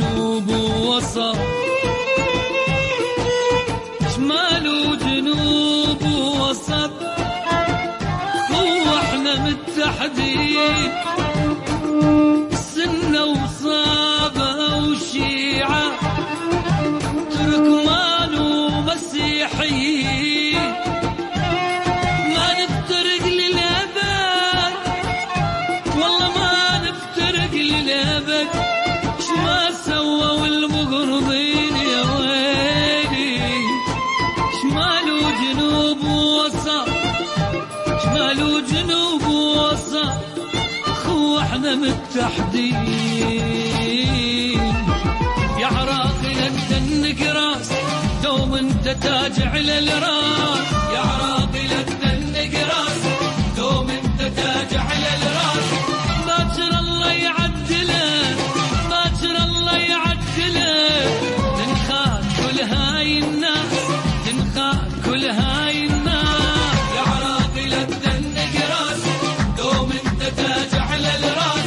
وجنوب ووسط، شمال وجنوب ووسط، واحنا متحدين، سنة وصابة وشيعة، تركمان ومسيحيين، ما نفترق للأبد، والله ما نفترق للأبد، شما سووا المقرضين يا ويلي، شمال وجنوب ووسط، شمال وجنوب ووسط، خو احنا متحدين. يا عراقي لا تدنك راس، دوم انت تاج على الراس، يا عراقي لا تدنك راس، دوم انت تاج على الراس، باكر الله يعدله، باكر الله يعدله، تنخاك كل هاي الناس، تنخاك كل هاي الناس، يا عراقي لا تدنك راس، دوم انت تاج على الراس.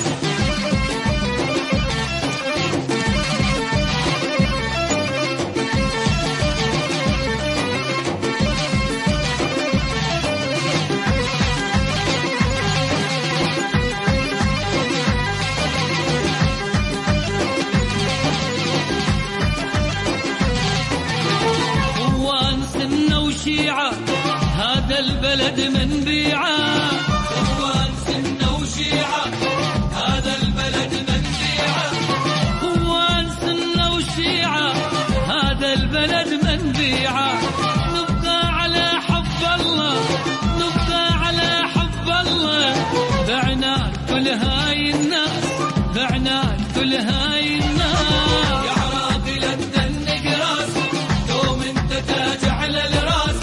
وشيعة هذا البلد من بيعة، اخوان سنة وشيعة هذا البلد من بيعة، اخوان سنة وشيعة هذا البلد من بيعة، نبقى على حب الله، نبقى على حب الله، بعنا كل هاي الناس، بعنا كل هاي الناس، يا عراقي لا تدنك راس، دوم انت تاج على الراس.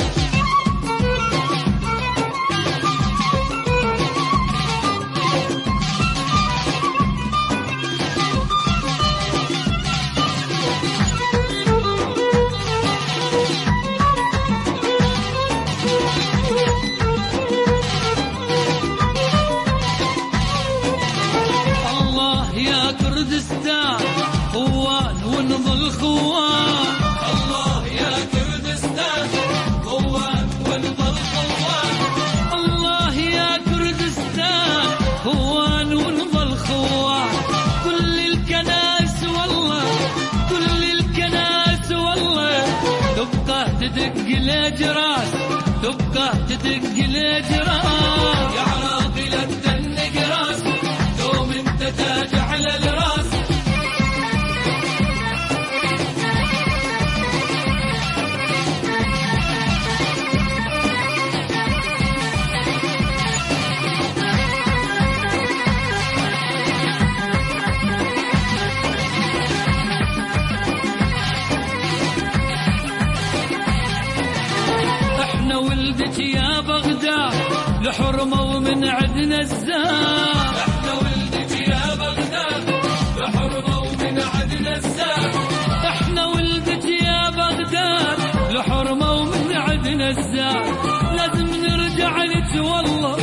يا كردستان خوان ونظل خوان، الله يا كردستان خوان ونظل خوان، الله يا كردستان خوان ونظل خوان، كل الكنائس والله، كل الكنائس والله، تبقى تدق الاجراس، تبقى تدق الاجراس، يا عراقي لا تدنك راس، دوم انت تاج على الراس. احنا ولدك يا بغداد لحرمة ومن عدنا الزاد، احنا ولدك يا بغداد لحرمة ومن عدنا الزاد، احنا ولدك يا بغداد لحرمة ومن عدنا الزاد، لازم نرجع لك والله،